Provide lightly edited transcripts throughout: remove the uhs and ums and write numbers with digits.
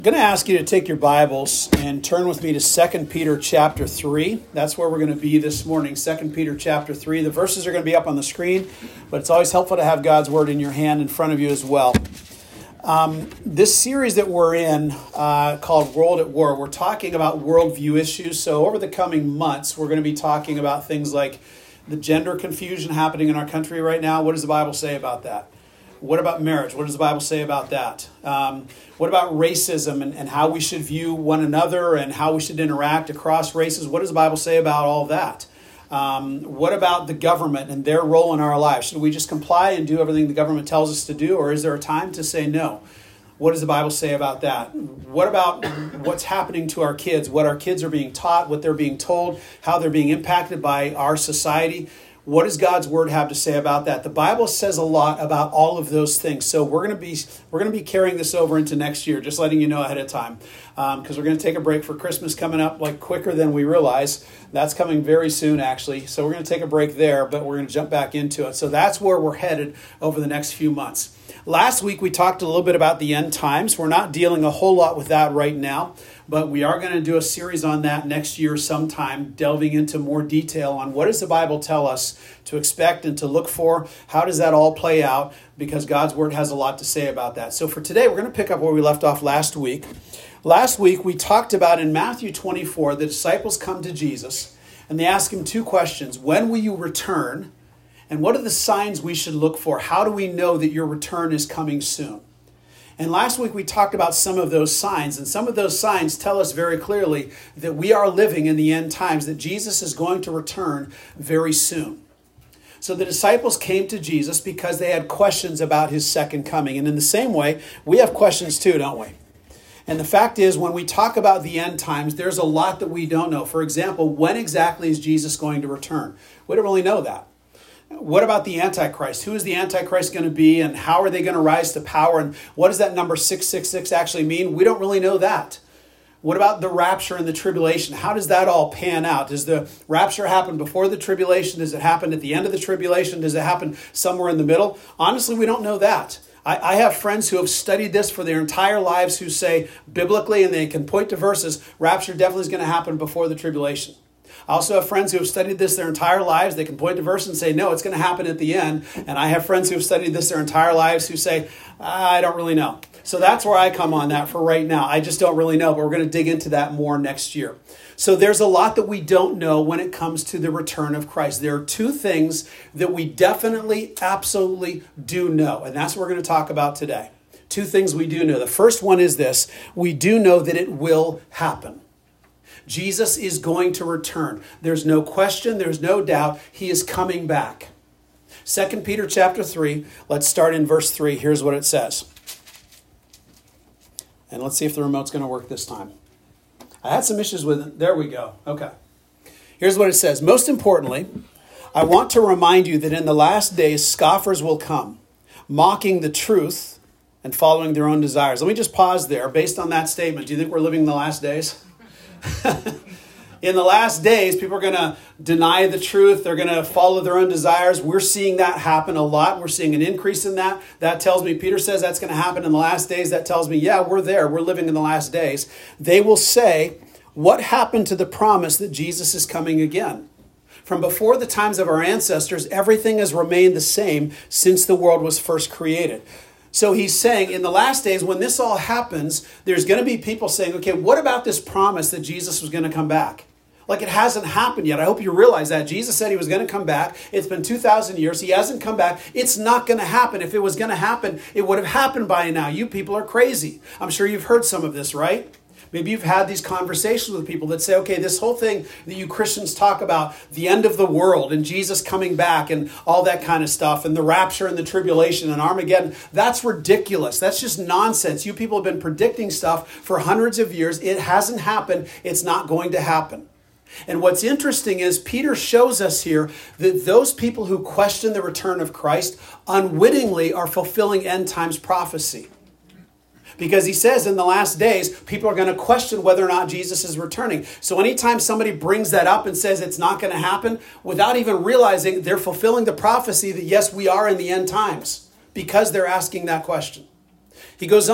I'm going to ask you to take your Bibles and turn with me to 2 Peter chapter 3. That's where we're going to be this morning, 2 Peter chapter 3. The verses are going to be up on the screen, but it's always helpful to have God's Word in your hand in front of you as well. This series that we're in called World at War, we're talking about worldview issues. So over the coming months, we're going to be talking about things like the gender confusion happening in our country right now. What does the Bible say about that? What about marriage? What does the Bible say about that? What about racism and how we should view one another and how we should interact across races? What does the Bible say about all that? What about the government and their role in our lives? Should we just comply and do everything the government tells us to do, or is there a time to say no? What does the Bible say about that? What about what's happening to our kids, what our kids are being taught, what they're being told, how they're being impacted by our society? What does God's Word have to say about that? The Bible says a lot about all of those things. So we're going to be carrying this over into next year, just letting you know ahead of time, because we're going to take a break for Christmas coming up like quicker than we realize. That's coming very soon, actually. So we're going to take a break there, but we're going to jump back into it. So that's where we're headed over the next few months. Last week, we talked a little bit about the end times. We're not dealing a whole lot with that right now, but we are going to do a series on that next year sometime, delving into more detail on what does the Bible tell us to expect and to look for. How does that all play out? Because God's Word has a lot to say about that. So for today, we're going to pick up where we left off last week. Last week, we talked about in Matthew 24, the disciples come to Jesus and they ask him two questions. When will you return? And what are the signs we should look for? How do we know that your return is coming soon? And last week we talked about some of those signs, and some of those signs tell us very clearly that we are living in the end times, that Jesus is going to return very soon. So the disciples came to Jesus because they had questions about his second coming. And in the same way, we have questions too, don't we? And the fact is, when we talk about the end times, there's a lot that we don't know. For example, when exactly is Jesus going to return? We don't really know that. What about the Antichrist? Who is the Antichrist going to be, and how are they going to rise to power? And what does that number 666 actually mean? We don't really know that. What about the rapture and the tribulation? How does that all pan out? Does the rapture happen before the tribulation? Does it happen at the end of the tribulation? Does it happen somewhere in the middle? Honestly, we don't know that. I have friends who have studied this for their entire lives who say biblically, and they can point to verses, rapture definitely is going to happen before the tribulation. I also have friends who have studied this their entire lives. They can point to verse and say, no, it's going to happen at the end. And I have friends who have studied this their entire lives who say, I don't really know. So that's where I come on that for right now. I just don't really know, but we're going to dig into that more next year. So there's a lot that we don't know when it comes to the return of Christ. There are two things that we definitely, absolutely do know. And that's what we're going to talk about today. Two things we do know. The first one is this. We do know that it will happen. Jesus is going to return. There's no question, there's no doubt, he is coming back. 2 Peter chapter 3, let's start in verse 3. Here's what it says. And let's see if the remote's going to work this time. I had some issues with it. There we go. Okay. Here's what it says. Most importantly, I want to remind you that in the last days, scoffers will come, mocking the truth and following their own desires. Let me just pause there. Based on that statement, do you think we're living in the last days? In the last days, people are going to deny the truth. They're going to follow their own desires. We're seeing that happen a lot. We're seeing an increase in that. That tells me, Peter says that's going to happen in the last days. That tells me, yeah, we're there. We're living in the last days. They will say, what happened to the promise that Jesus is coming again? From before the times of our ancestors, everything has remained the same since the world was first created. So he's saying in the last days, when this all happens, there's going to be people saying, okay, what about this promise that Jesus was going to come back? Like, it hasn't happened yet. I hope you realize that. Jesus said he was going to come back. It's been 2,000 years. He hasn't come back. It's not going to happen. If it was going to happen, it would have happened by now. You people are crazy. I'm sure you've heard some of this, right? Maybe you've had these conversations with people that say, okay, this whole thing that you Christians talk about, the end of the world and Jesus coming back and all that kind of stuff and the rapture and the tribulation and Armageddon, that's ridiculous. That's just nonsense. You people have been predicting stuff for hundreds of years. It hasn't happened. It's not going to happen. And what's interesting is Peter shows us here that those people who question the return of Christ unwittingly are fulfilling end times prophecy. Because he says in the last days, people are going to question whether or not Jesus is returning. So anytime somebody brings that up and says it's not going to happen, without even realizing, they're fulfilling the prophecy that yes, we are in the end times because they're asking that question. He goes on.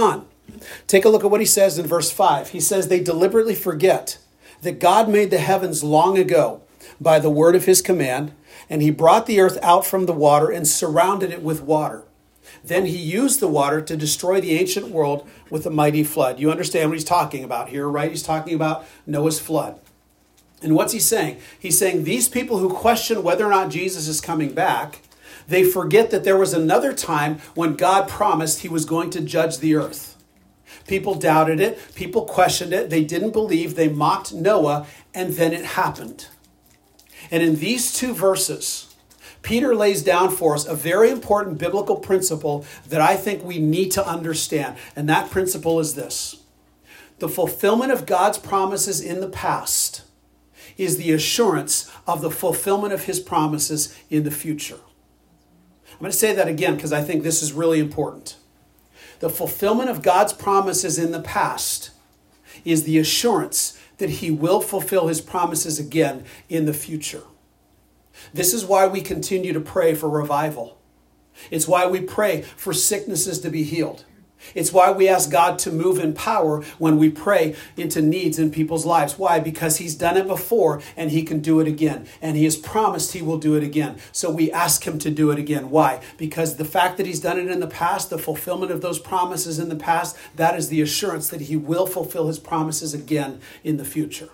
Take a look at what he says in verse 5. He says, they deliberately forget that God made the heavens long ago by the word of his command, and he brought the earth out from the water and surrounded it with water. Then he used the water to destroy the ancient world with a mighty flood. You understand what he's talking about here, right? He's talking about Noah's flood. And what's he saying? He's saying these people who question whether or not Jesus is coming back, they forget that there was another time when God promised he was going to judge the earth. People doubted it. People questioned it. They didn't believe. They mocked Noah. And then it happened. And in these two verses, Peter lays down for us a very important biblical principle that I think we need to understand. And that principle is this. The fulfillment of God's promises in the past is the assurance of the fulfillment of his promises in the future. I'm going to say that again because I think this is really important. The fulfillment of God's promises in the past is the assurance that he will fulfill his promises again in the future. This is why we continue to pray for revival. It's why we pray for sicknesses to be healed. It's why we ask God to move in power when we pray into needs in people's lives. Why? Because he's done it before and he can do it again. And he has promised he will do it again. So we ask him to do it again. Why? Because the fact that he's done it in the past, the fulfillment of those promises in the past, that is the assurance that he will fulfill his promises again in the future.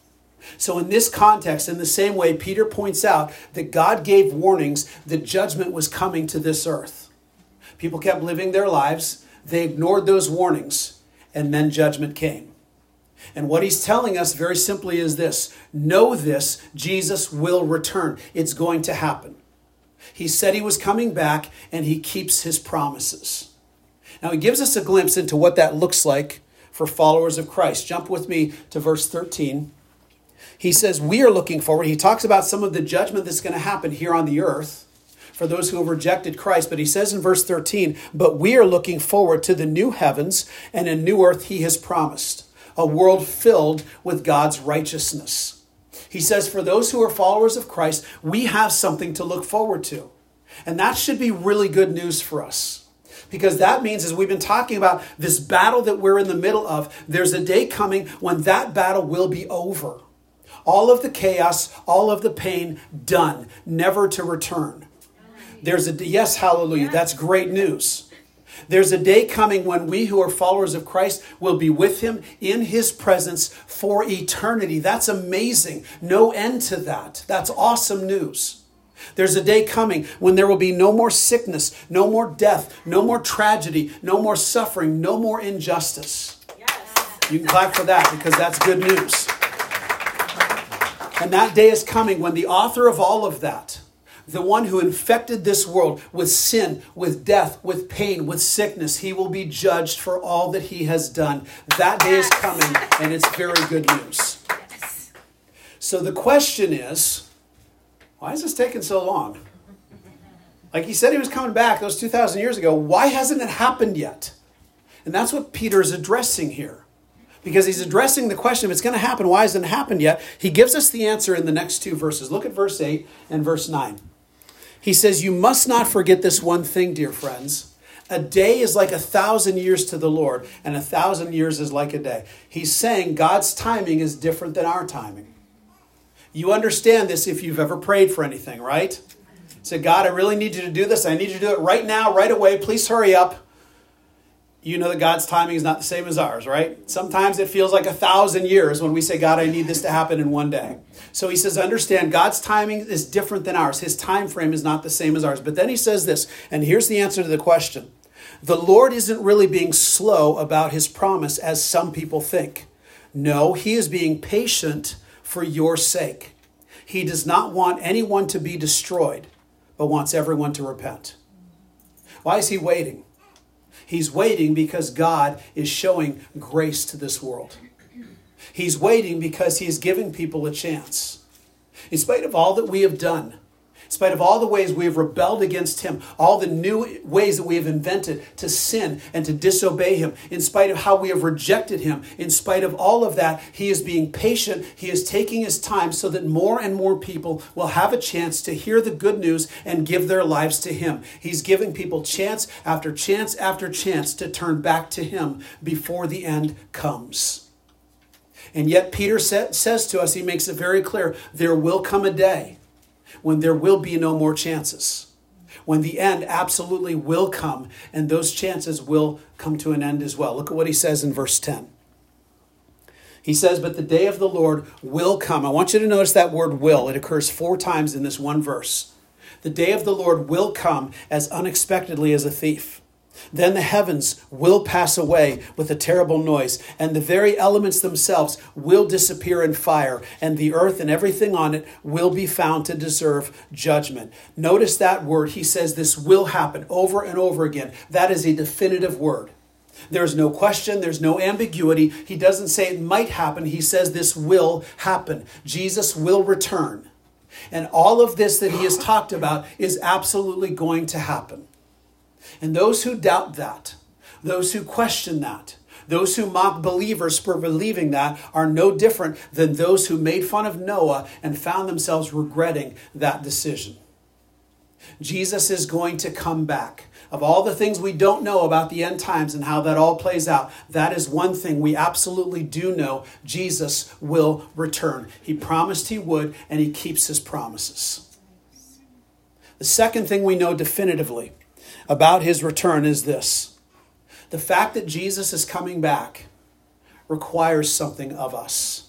So in this context, in the same way, Peter points out that God gave warnings that judgment was coming to this earth. People kept living their lives. They ignored those warnings, and then judgment came. And what he's telling us very simply is this. Know this, Jesus will return. It's going to happen. He said he was coming back, and he keeps his promises. Now, he gives us a glimpse into what that looks like for followers of Christ. Jump with me to verse 13. He says, we are looking forward. He talks about some of the judgment that's going to happen here on the earth for those who have rejected Christ. But he says in verse 13, but we are looking forward to the new heavens and a new earth he has promised, a world filled with God's righteousness. He says for those who are followers of Christ, we have something to look forward to. And that should be really good news for us. Because that means, as we've been talking about this battle that we're in the middle of, there's a day coming when that battle will be over. All of the chaos, all of the pain, done, never to return. There's a, yes, hallelujah, that's great news. There's a day coming when we who are followers of Christ will be with him in his presence for eternity. That's amazing. No end to that. That's awesome news. There's a day coming when there will be no more sickness, no more death, no more tragedy, no more suffering, no more injustice. Yes. You can clap for that because that's good news. And that day is coming when the author of all of that, the one who infected this world with sin, with death, with pain, with sickness, he will be judged for all that he has done. That day is coming, and it's very good news. Yes. So the question is, why is this taking so long? Like he said he was coming back those 2,000 years ago. Why hasn't it happened yet? And that's what Peter is addressing here. Because he's addressing the question, if it's going to happen, why hasn't it happened yet? He gives us the answer in the next two verses. Look at verse 8 and verse 9. He says, you must not forget this one thing, dear friends. A day is like 1,000 years to the Lord, and 1,000 years is like a day. He's saying God's timing is different than our timing. You understand this if you've ever prayed for anything, right? Say, God, I really need you to do this. I need you to do it right now, right away. Please hurry up. You know that God's timing is not the same as ours, right? Sometimes it feels like 1,000 years when we say, God, I need this to happen in one day. So he says, understand, God's timing is different than ours. His time frame is not the same as ours. But then he says this, and here's the answer to the question. The Lord isn't really being slow about his promise as some people think. No, he is being patient for your sake. He does not want anyone to be destroyed, but wants everyone to repent. Why is he waiting? He's waiting because God is showing grace to this world. He's waiting because he's giving people a chance. In spite of all that we have done, In spite of all the ways we have rebelled against him, all the new ways that we have invented to sin and to disobey him, in spite of how we have rejected him, in spite of all of that, he is being patient. He is taking his time so that more and more people will have a chance to hear the good news and give their lives to him. He's giving people chance after chance after chance to turn back to him before the end comes. And yet Peter says to us, he makes it very clear, there will come a day when there will be no more chances, when the end absolutely will come, and those chances will come to an end as well. Look at what he says in verse 10. He says, but the day of the Lord will come. I want you to notice that word will. It occurs 4 times in this one verse. The day of the Lord will come as unexpectedly as a thief. Then the heavens will pass away with a terrible noise, and the very elements themselves will disappear in fire, and the earth and everything on it will be found to deserve judgment. Notice that word. He says this will happen over and over again. That is a definitive word. There's no question. There's no ambiguity. He doesn't say it might happen. He says this will happen. Jesus will return. And all of this that he has talked about is absolutely going to happen. And those who doubt that, those who question that, those who mock believers for believing that are no different than those who made fun of Noah and found themselves regretting that decision. Jesus is going to come back. Of all the things we don't know about the end times and how that all plays out, that is one thing we absolutely do know. Jesus will return. He promised he would, and he keeps his promises. The second thing we know definitively about his return is this. The fact that Jesus is coming back requires something of us.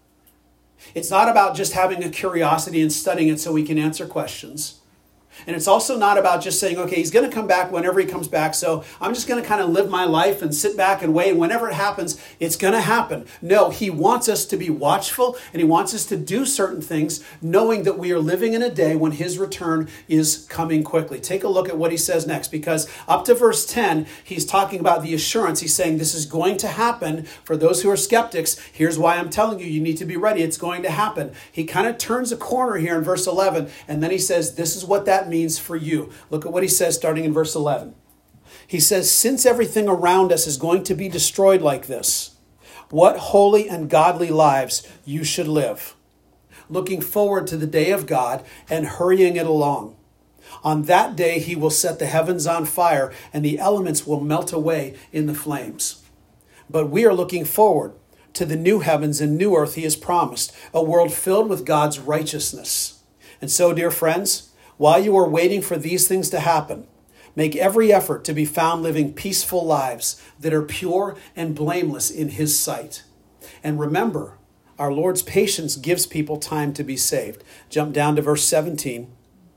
It's not about just having a curiosity and studying it so we can answer questions. And it's also not about just saying, okay, he's going to come back whenever he comes back, so I'm just going to kind of live my life and sit back and wait, and whenever it happens, it's going to happen. No, he wants us to be watchful, and he wants us to do certain things, knowing that we are living in a day when his return is coming quickly. Take a look at what he says next, because up to verse 10, he's talking about the assurance. He's saying this is going to happen. For those who are skeptics, here's why I'm telling you, you need to be ready. It's going to happen. He kind of turns a corner here in verse 11, and then he says, this is what that means for you. Look at what he says starting in verse 11. He says, since everything around us is going to be destroyed like this, what holy and godly lives you should live, looking forward to the day of God and hurrying it along. On that day, he will set the heavens on fire and the elements will melt away in the flames. But we are looking forward to the new heavens and new earth he has promised, a world filled with God's righteousness. And so, dear friends, while you are waiting for these things to happen, make every effort to be found living peaceful lives that are pure and blameless in his sight. And remember, our Lord's patience gives people time to be saved. Jump down to verse 17.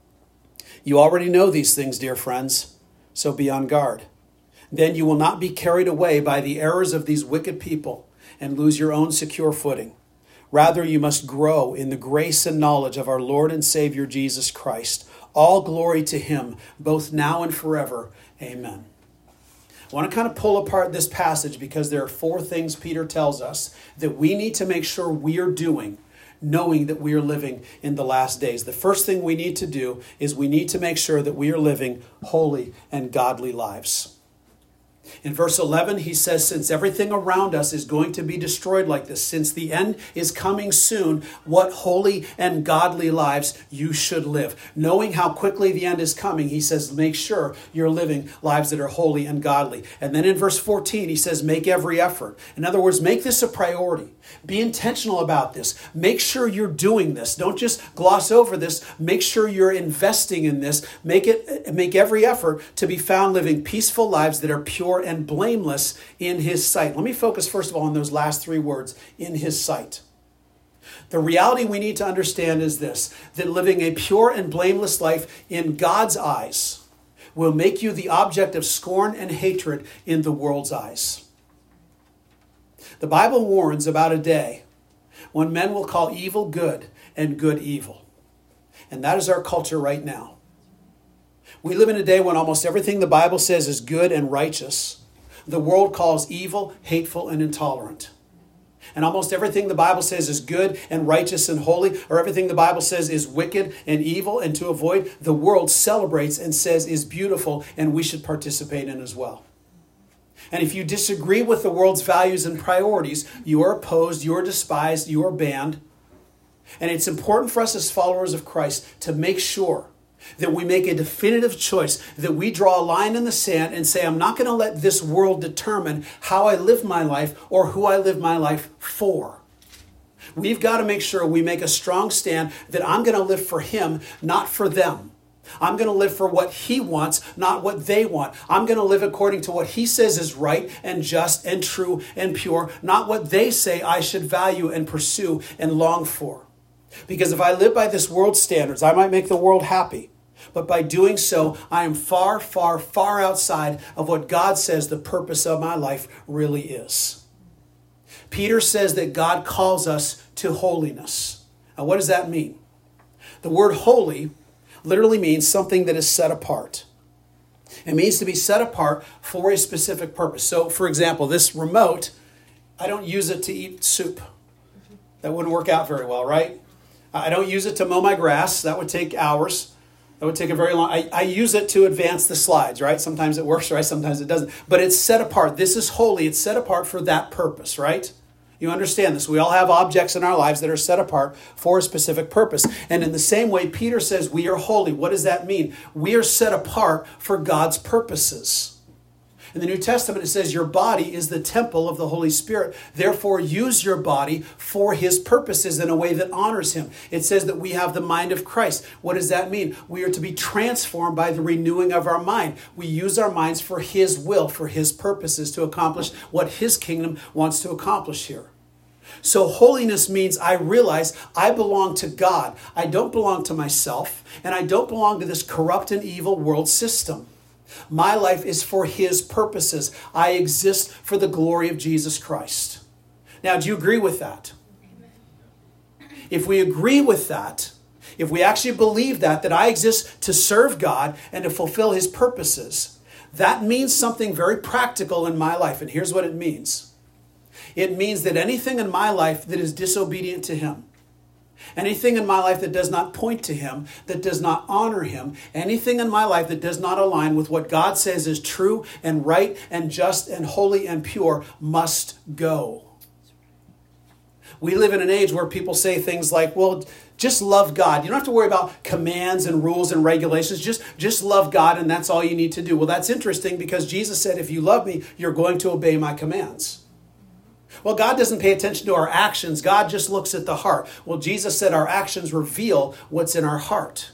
You already know these things, dear friends, so be on guard. Then you will not be carried away by the errors of these wicked people and lose your own secure footing. Rather, you must grow in the grace and knowledge of our Lord and Savior Jesus Christ. All glory to him, both now and forever. Amen. I want to kind of pull apart this passage because there are 4 things Peter tells us that we need to make sure we are doing, knowing that we are living in the last days. The first thing we need to do is we need to make sure that we are living holy and godly lives. In verse 11, he says, since everything around us is going to be destroyed like this, since the end is coming soon, what holy and godly lives you should live. Knowing how quickly the end is coming, he says, make sure you're living lives that are holy and godly. And then in verse 14, he says, make every effort. In other words, make this a priority. Be intentional about this. Make sure you're doing this. Don't just gloss over this. Make sure you're investing in this. Make every effort to be found living peaceful lives that are pure and blameless in his sight. Let me focus first of all on those last 3 words, in his sight. The reality we need to understand is this, that living a pure and blameless life in God's eyes will make you the object of scorn and hatred in the world's eyes. The Bible warns about a day when men will call evil good and good evil. And that is our culture right now. We live in a day when almost everything the Bible says is good and righteous, the world calls evil, hateful, and intolerant. And almost everything the Bible says is good and righteous and holy, or everything the Bible says is wicked and evil and to avoid, the world celebrates and says is beautiful and we should participate in as well. And if you disagree with the world's values and priorities, you are opposed, you are despised, you are banned. And it's important for us as followers of Christ to make sure that we make a definitive choice, that we draw a line in the sand and say, I'm not going to let this world determine how I live my life or who I live my life for. We've got to make sure we make a strong stand that I'm going to live for him, not for them. I'm going to live for what he wants, not what they want. I'm going to live according to what he says is right and just and true and pure, not what they say I should value and pursue and long for. Because if I live by this world's standards, I might make the world happy. But by doing so, I am far, far, far outside of what God says the purpose of my life really is. Peter says that God calls us to holiness. Now, what does that mean? The word holy literally means something that is set apart. It means to be set apart for a specific purpose. So, for example, this remote, I don't use it to eat soup. That wouldn't work out very well, right? I don't use it to mow my grass. That would take hours. That would take a very long... I use it to advance the slides, right? Sometimes it works, right? Sometimes it doesn't. But it's set apart. This is holy. It's set apart for that purpose, right? You understand this. We all have objects in our lives that are set apart for a specific purpose. And in the same way, Peter says we are holy. What does that mean? We are set apart for God's purposes. In the New Testament, it says your body is the temple of the Holy Spirit. Therefore, use your body for his purposes in a way that honors him. It says that we have the mind of Christ. What does that mean? We are to be transformed by the renewing of our mind. We use our minds for his will, for his purposes, to accomplish what his kingdom wants to accomplish here. So holiness means I realize I belong to God. I don't belong to myself, and I don't belong to this corrupt and evil world system. My life is for his purposes. I exist for the glory of Jesus Christ. Now, do you agree with that? If we agree with that, if we actually believe that I exist to serve God and to fulfill his purposes, that means something very practical in my life. And here's what it means. It means that anything in my life that is disobedient to him, anything in my life that does not point to him, that does not honor him, anything in my life that does not align with what God says is true and right and just and holy and pure must go. We live in an age where people say things like, well, just love God. You don't have to worry about commands and rules and regulations. Just love God and that's all you need to do. Well, that's interesting because Jesus said, if you love me, you're going to obey my commands. Well, God doesn't pay attention to our actions. God just looks at the heart. Well, Jesus said our actions reveal what's in our heart.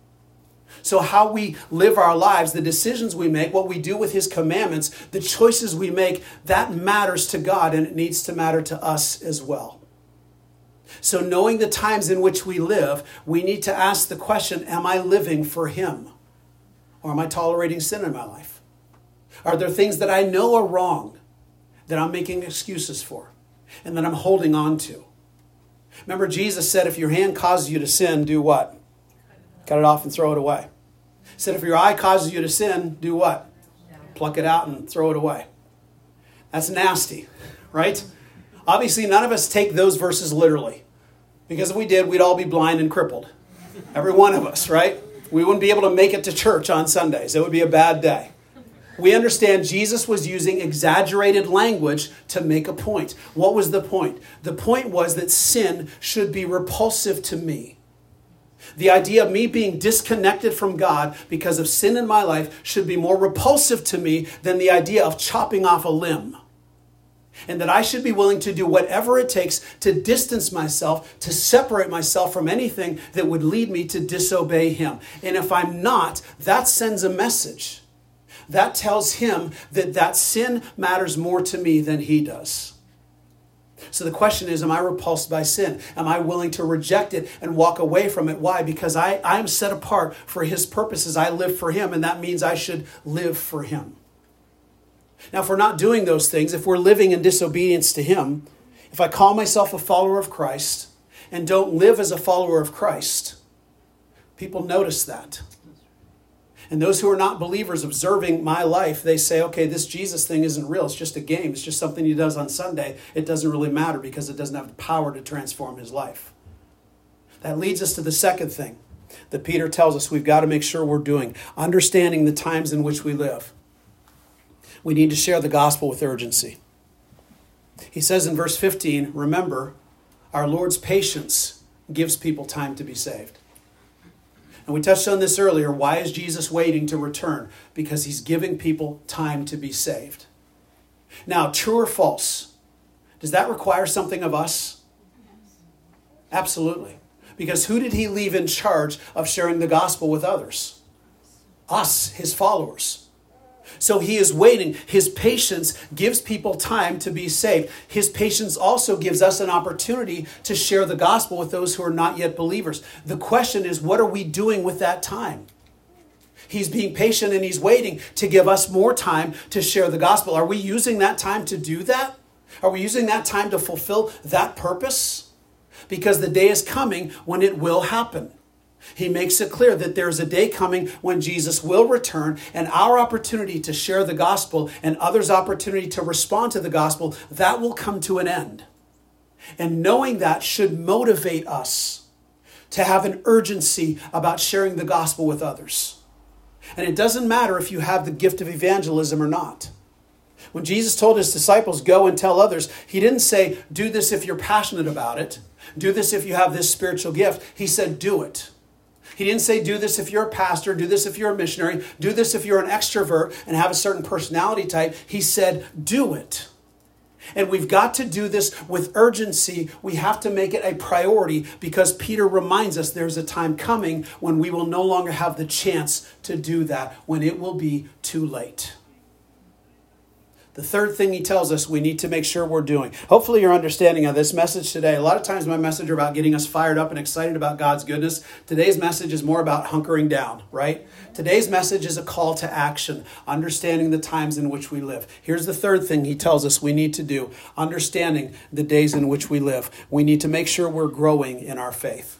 So how we live our lives, the decisions we make, what we do with his commandments, the choices we make, that matters to God and it needs to matter to us as well. So knowing the times in which we live, we need to ask the question, am I living for him? Or am I tolerating sin in my life? Are there things that I know are wrong that I'm making excuses for and that I'm holding on to? Remember, Jesus said, if your hand causes you to sin, do what? Cut it off and throw it away. He said, if your eye causes you to sin, do what? Pluck it out and throw it away. That's nasty, right? Obviously, none of us take those verses literally, because if we did, we'd all be blind and crippled. Every one of us, right? We wouldn't be able to make it to church on Sundays. It would be a bad day. We understand Jesus was using exaggerated language to make a point. What was the point? The point was that sin should be repulsive to me. The idea of me being disconnected from God because of sin in my life should be more repulsive to me than the idea of chopping off a limb. And that I should be willing to do whatever it takes to distance myself, to separate myself from anything that would lead me to disobey him. And if I'm not, that sends a message. That tells him that sin matters more to me than he does. So the question is, am I repulsed by sin? Am I willing to reject it and walk away from it? Why? Because I am set apart for his purposes. I live for him, and that means I should live for him. Now, if we're not doing those things, if we're living in disobedience to him, if I call myself a follower of Christ and don't live as a follower of Christ, people notice that. And those who are not believers observing my life, they say, okay, this Jesus thing isn't real. It's just a game. It's just something he does on Sunday. It doesn't really matter because it doesn't have the power to transform his life. That leads us to the second thing that Peter tells us we've got to make sure we're doing, understanding the times in which we live. We need to share the gospel with urgency. He says in verse 15, remember, our Lord's patience gives people time to be saved. And we touched on this earlier. Why is Jesus waiting to return? Because he's giving people time to be saved. Now, true or false? Does that require something of us? Absolutely. Because who did he leave in charge of sharing the gospel with others? Us, his followers. So he is waiting. His patience gives people time to be saved. His patience also gives us an opportunity to share the gospel with those who are not yet believers. The question is, what are we doing with that time? He's being patient and he's waiting to give us more time to share the gospel. Are we using that time to do that? Are we using that time to fulfill that purpose? Because the day is coming when it will happen. He makes it clear that there's a day coming when Jesus will return, and our opportunity to share the gospel and others' opportunity to respond to the gospel, that will come to an end. And knowing that should motivate us to have an urgency about sharing the gospel with others. And it doesn't matter if you have the gift of evangelism or not. When Jesus told his disciples, go and tell others, he didn't say, do this if you're passionate about it. Do this if you have this spiritual gift. He said, do it. He didn't say, do this if you're a pastor, do this if you're a missionary, do this if you're an extrovert and have a certain personality type. He said, do it. And we've got to do this with urgency. We have to make it a priority because Peter reminds us there's a time coming when we will no longer have the chance to do that, when it will be too late. The third thing he tells us we need to make sure we're doing. Hopefully your understanding of this message today. A lot of times my message are about getting us fired up and excited about God's goodness. Today's message is more about hunkering down, right? Today's message is a call to action, understanding the times in which we live. Here's the third thing he tells us we need to do, understanding the days in which we live. We need to make sure we're growing in our faith.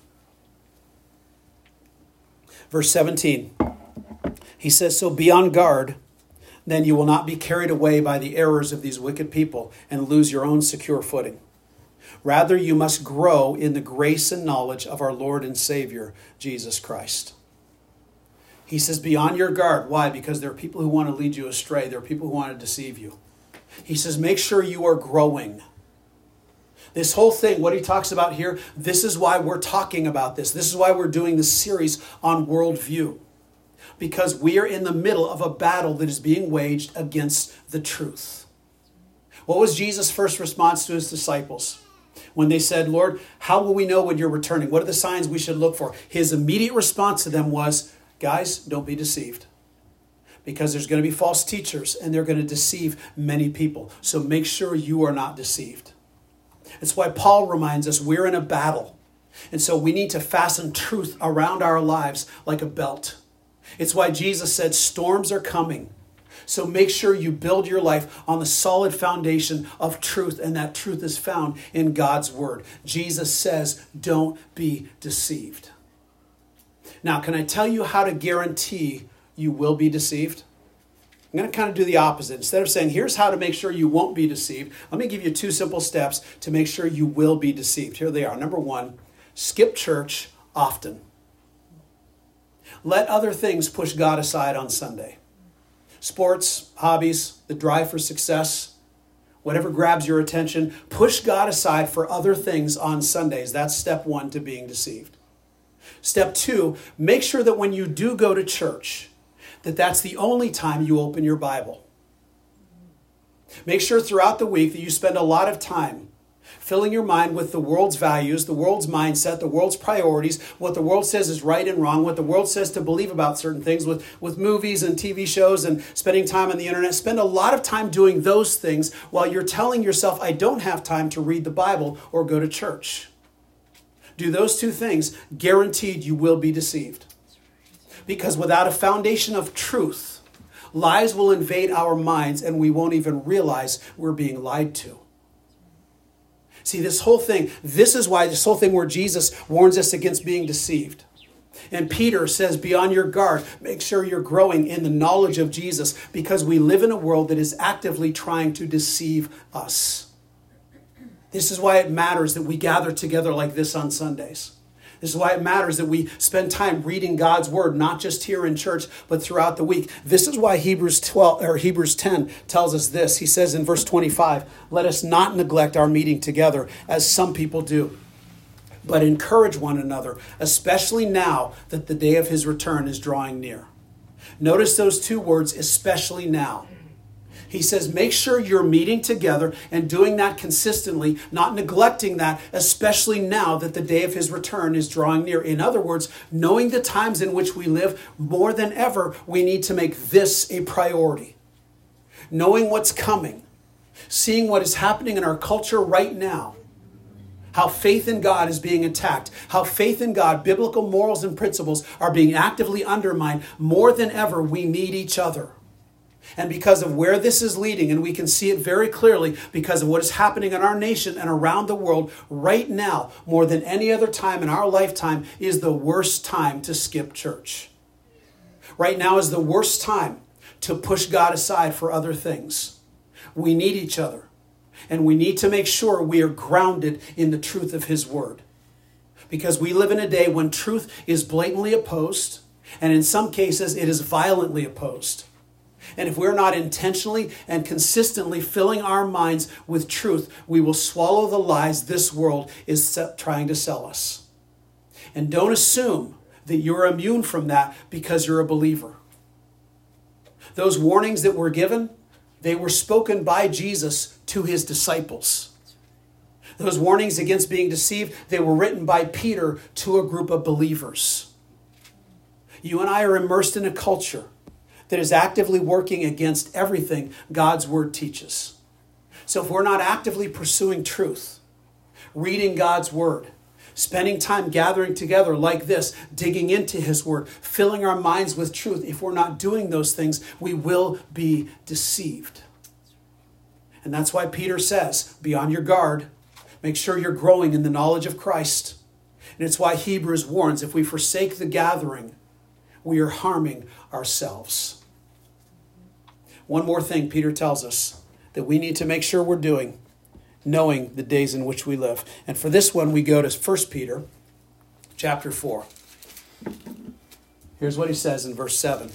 Verse 17, he says, so be on guard. Then you will not be carried away by the errors of these wicked people and lose your own secure footing. Rather, you must grow in the grace and knowledge of our Lord and Savior, Jesus Christ. He says, be on your guard. Why? Because there are people who want to lead you astray. There are people who want to deceive you. He says, make sure you are growing. This whole thing, what he talks about here, this is why we're talking about this. This is why we're doing this series on worldview. Because we are in the middle of a battle that is being waged against the truth. What was Jesus' first response to his disciples? When they said, Lord, how will we know when you're returning? What are the signs we should look for? His immediate response to them was, guys, don't be deceived. Because there's going to be false teachers and they're going to deceive many people. So make sure you are not deceived. It's why Paul reminds us we're in a battle. And so we need to fasten truth around our lives like a belt. It's why Jesus said storms are coming. So make sure you build your life on the solid foundation of truth, and that truth is found in God's word. Jesus says, don't be deceived. Now, can I tell you how to guarantee you will be deceived? I'm going to kind of do the opposite. Instead of saying, here's how to make sure you won't be deceived, let me give you 2 simple steps to make sure you will be deceived. Here they are. Number 1, skip church often. Let other things push God aside on Sunday. Sports, hobbies, the drive for success, whatever grabs your attention, push God aside for other things on Sundays. That's step 1 to being deceived. Step 2, make sure that when you do go to church, that's the only time you open your Bible. Make sure throughout the week that you spend a lot of time filling your mind with the world's values, the world's mindset, the world's priorities, what the world says is right and wrong, what the world says to believe about certain things with movies and TV shows and spending time on the internet. Spend a lot of time doing those things while you're telling yourself, I don't have time to read the Bible or go to church. Do those 2 things, guaranteed you will be deceived. Because without a foundation of truth, lies will invade our minds and we won't even realize we're being lied to. See, this whole thing where Jesus warns us against being deceived And Peter says, be on your guard. Make sure you're growing in the knowledge of Jesus, because we live in a world that is actively trying to deceive us. This is why it matters that we gather together like this on Sundays. This is why it matters that we spend time reading God's word, not just here in church, but throughout the week. This is why Hebrews 10 tells us this. He says in verse 25, let us not neglect our meeting together as some people do, but encourage one another, especially now that the day of his return is drawing near. Notice those two words, especially now. He says, make sure you're meeting together and doing that consistently, not neglecting that, especially now that the day of his return is drawing near. In other words, knowing the times in which we live, more than ever, we need to make this a priority. Knowing what's coming, seeing what is happening in our culture right now, how faith in God is being attacked, how faith in God, biblical morals and principles are being actively undermined. More than ever, we need each other. And because of where this is leading, and we can see it very clearly because of what is happening in our nation and around the world right now, more than any other time in our lifetime, is the worst time to skip church. Right now is the worst time to push God aside for other things. We need each other, and we need to make sure we are grounded in the truth of his word. Because we live in a day when truth is blatantly opposed, and in some cases it is violently opposed. And if we're not intentionally and consistently filling our minds with truth, we will swallow the lies this world is trying to sell us. And don't assume that you're immune from that because you're a believer. Those warnings that were given, they were spoken by Jesus to his disciples. Those warnings against being deceived, they were written by Peter to a group of believers. You and I are immersed in a culture that is actively working against everything God's word teaches. So if we're not actively pursuing truth, reading God's word, spending time gathering together like this, digging into his word, filling our minds with truth, if we're not doing those things, we will be deceived. And that's why Peter says, be on your guard. Make sure you're growing in the knowledge of Christ. And it's why Hebrews warns, if we forsake the gathering, we are harming ourselves. One more thing Peter tells us that we need to make sure we're doing, knowing the days in which we live. And for this one, we go to 1 Peter chapter 4. Here's what he says in verse 7.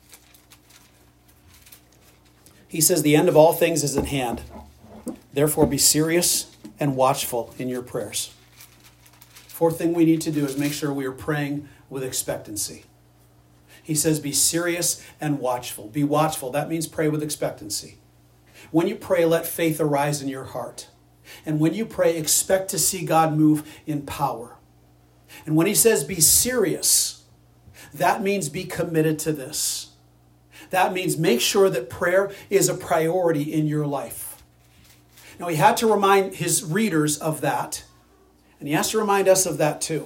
He says, the end of all things is at hand. Therefore, be serious and watchful in your prayers. Fourth thing we need to do is make sure we are praying with expectancy. He says, be serious and watchful. Be watchful. That means pray with expectancy. When you pray, let faith arise in your heart. And when you pray, expect to see God move in power. And when he says be serious, that means be committed to this. That means make sure that prayer is a priority in your life. Now, he had to remind his readers of that. And he has to remind us of that too.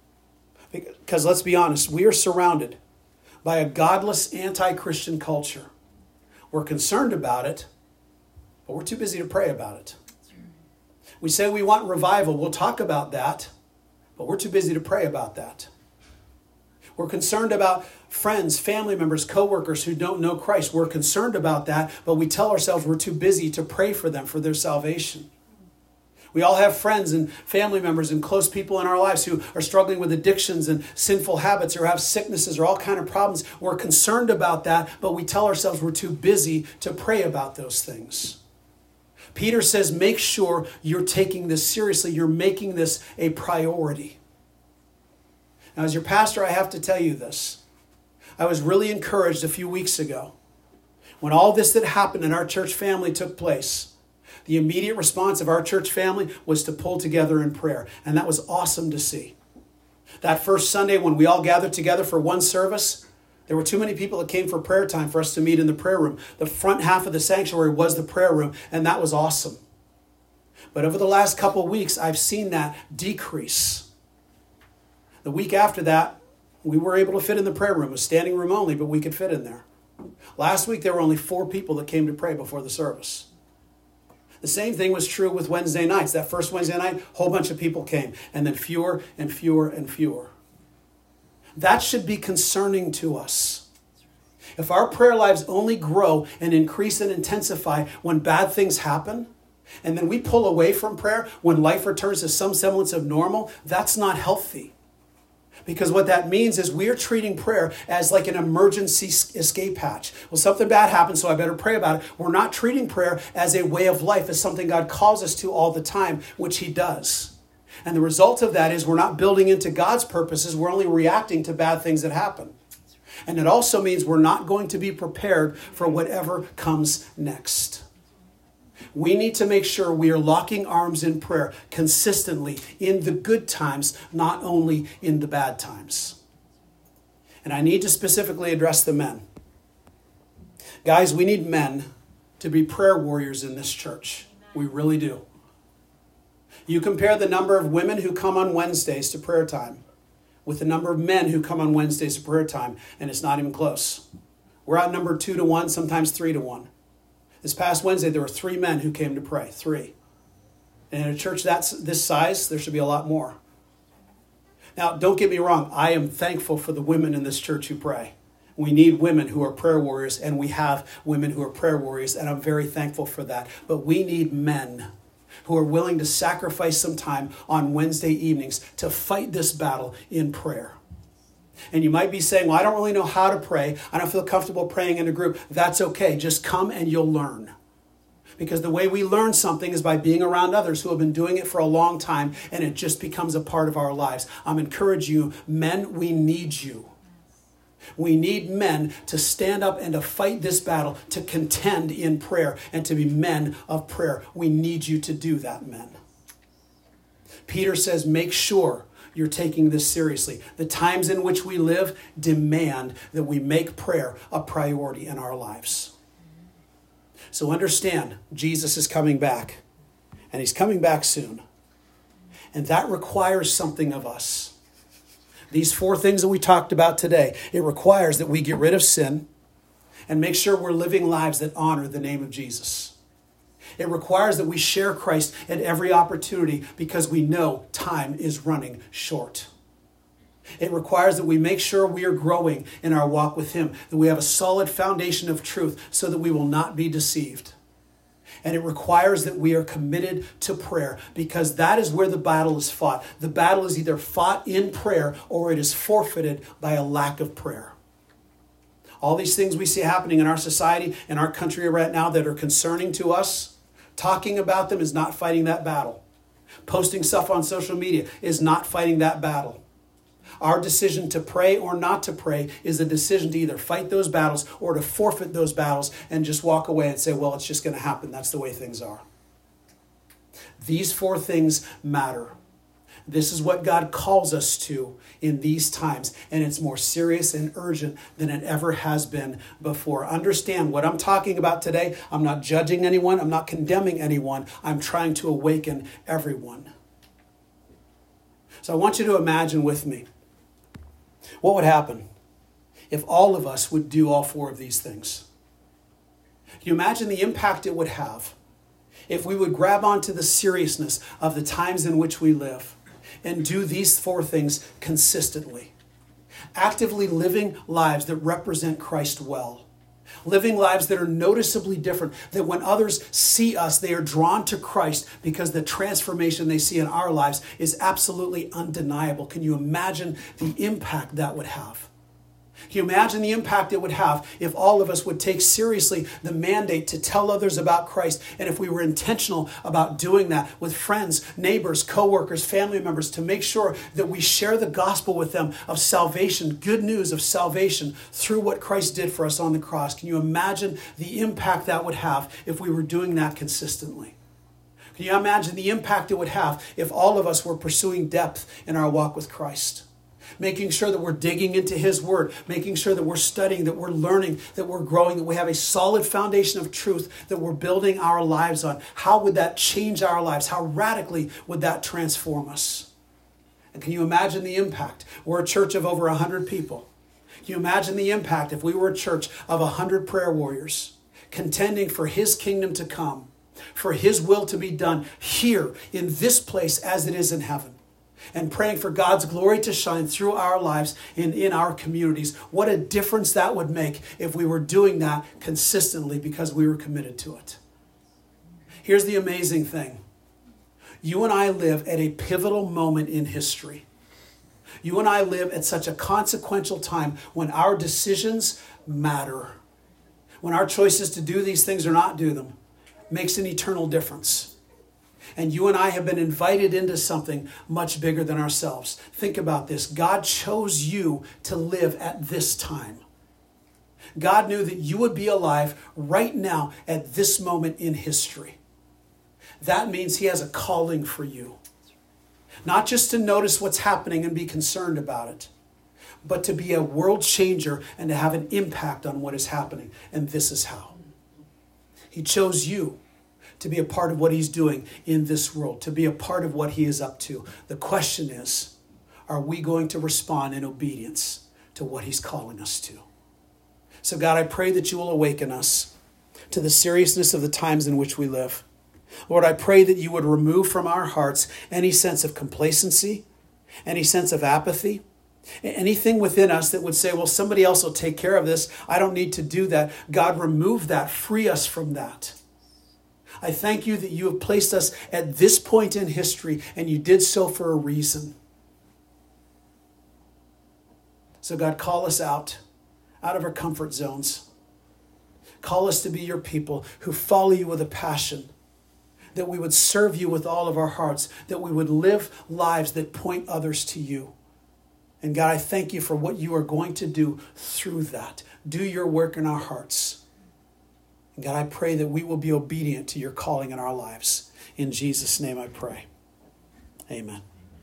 Because let's be honest, we are surrounded by a godless, anti-Christian culture. We're concerned about it, but we're too busy to pray about it. We say we want revival. We'll talk about that, but we're too busy to pray about that. We're concerned about friends, family members, co-workers who don't know Christ. We're concerned about that, but we tell ourselves we're too busy to pray for them, for their salvation. We all have friends and family members and close people in our lives who are struggling with addictions and sinful habits or have sicknesses or all kinds of problems. We're concerned about that, but we tell ourselves we're too busy to pray about those things. Peter says, make sure you're taking this seriously. You're making this a priority. Now, as your pastor, I have to tell you this. I was really encouraged a few weeks ago when all this that happened in our church family took place. The immediate response of our church family was to pull together in prayer. And that was awesome to see. That first Sunday when we all gathered together for one service, there were too many people that came for prayer time for us to meet in the prayer room. The front half of the sanctuary was the prayer room, and that was awesome. But over the last couple of weeks, I've seen that decrease. The week after that, we were able to fit in the prayer room. It was standing room only, but we could fit in there. Last week, there were only 4 people that came to pray before the service. The same thing was true with Wednesday nights. That first Wednesday night, a whole bunch of people came, and then fewer and fewer and fewer. That should be concerning to us. If our prayer lives only grow and increase and intensify when bad things happen, and then we pull away from prayer when life returns to some semblance of normal, that's not healthy. Because what that means is we are treating prayer as like an emergency escape hatch. Well, something bad happened, so I better pray about it. We're not treating prayer as a way of life, as something God calls us to all the time, which he does. And the result of that is we're not building into God's purposes. We're only reacting to bad things that happen. And it also means we're not going to be prepared for whatever comes next. We need to make sure we are locking arms in prayer consistently in the good times, not only in the bad times. And I need to specifically address the men. Guys, we need men to be prayer warriors in this church. We really do. You compare the number of women who come on Wednesdays to prayer time with the number of men who come on Wednesdays to prayer time, and it's not even close. We're outnumbered 2-1, sometimes 3-1. This past Wednesday, there were 3 men who came to pray. 3. And in a church this size, there should be a lot more. Now, don't get me wrong. I am thankful for the women in this church who pray. We need women who are prayer warriors, and we have women who are prayer warriors, and I'm very thankful for that. But we need men who are willing to sacrifice some time on Wednesday evenings to fight this battle in prayer. And you might be saying, well, I don't really know how to pray. I don't feel comfortable praying in a group. That's okay. Just come and you'll learn. Because the way we learn something is by being around others who have been doing it for a long time, and it just becomes a part of our lives. I'm encouraging you, men, we need you. We need men to stand up and to fight this battle, to contend in prayer, and to be men of prayer. We need you to do that, men. Peter says, make sure you're taking this seriously. The times in which we live demand that we make prayer a priority in our lives. So understand, Jesus is coming back, and he's coming back soon. And that requires something of us. These 4 things that we talked about today, it requires that we get rid of sin and make sure we're living lives that honor the name of Jesus. It requires that we share Christ at every opportunity because we know time is running short. It requires that we make sure we are growing in our walk with him, that we have a solid foundation of truth so that we will not be deceived. And it requires that we are committed to prayer because that is where the battle is fought. The battle is either fought in prayer or it is forfeited by a lack of prayer. All these things we see happening in our society, in our country right now that are concerning to us, talking about them is not fighting that battle. Posting stuff on social media is not fighting that battle. Our decision to pray or not to pray is a decision to either fight those battles or to forfeit those battles and just walk away and say, well, it's just going to happen. That's the way things are. These 4 things matter. This is what God calls us to in these times, and it's more serious and urgent than it ever has been before. Understand what I'm talking about today. I'm not judging anyone. I'm not condemning anyone. I'm trying to awaken everyone. So I want you to imagine with me, what would happen if all of us would do all 4 of these things? Can you imagine the impact it would have if we would grab onto the seriousness of the times in which we live and do these 4 things consistently? Actively living lives that represent Christ well. Living lives that are noticeably different, that when others see us, they are drawn to Christ because the transformation they see in our lives is absolutely undeniable. Can you imagine the impact that would have? Can you imagine the impact it would have if all of us would take seriously the mandate to tell others about Christ, and if we were intentional about doing that with friends, neighbors, co-workers, family members, to make sure that we share the gospel with them of salvation, good news of salvation through what Christ did for us on the cross? Can you imagine the impact that would have if we were doing that consistently? Can you imagine the impact it would have if all of us were pursuing depth in our walk with Christ? Making sure that we're digging into his word, making sure that we're studying, that we're learning, that we're growing, that we have a solid foundation of truth that we're building our lives on. How would that change our lives? How radically would that transform us? And can you imagine the impact? We're a church of over 100 people. Can you imagine the impact if we were a church of 100 prayer warriors contending for his kingdom to come, for his will to be done here in this place as it is in heaven? and praying for God's glory to shine through our lives and in our communities. What a difference that would make if we were doing that consistently because we were committed to it. Here's the amazing thing. You and I live at a pivotal moment in history. You and I live at such a consequential time when our decisions matter. When our choices to do these things or not do them makes an eternal difference. And you and I have been invited into something much bigger than ourselves. Think about this. God chose you to live at this time. God knew that you would be alive right now at this moment in history. That means he has a calling for you. Not just to notice what's happening and be concerned about it, but to be a world changer and to have an impact on what is happening. And this is how. He chose you to be a part of what he's doing in this world, to be a part of what he is up to. The question is, are we going to respond in obedience to what he's calling us to? So God, I pray that you will awaken us to the seriousness of the times in which we live. Lord, I pray that you would remove from our hearts any sense of complacency, any sense of apathy, anything within us that would say, well, somebody else will take care of this. I don't need to do that. God, remove that. Free us from that. I thank you that you have placed us at this point in history, and you did so for a reason. So God, call us out of our comfort zones. Call us to be your people who follow you with a passion, that we would serve you with all of our hearts, that we would live lives that point others to you. And God, I thank you for what you are going to do through that. Do your work in our hearts. And God, I pray that we will be obedient to your calling in our lives. In Jesus' name I pray. Amen.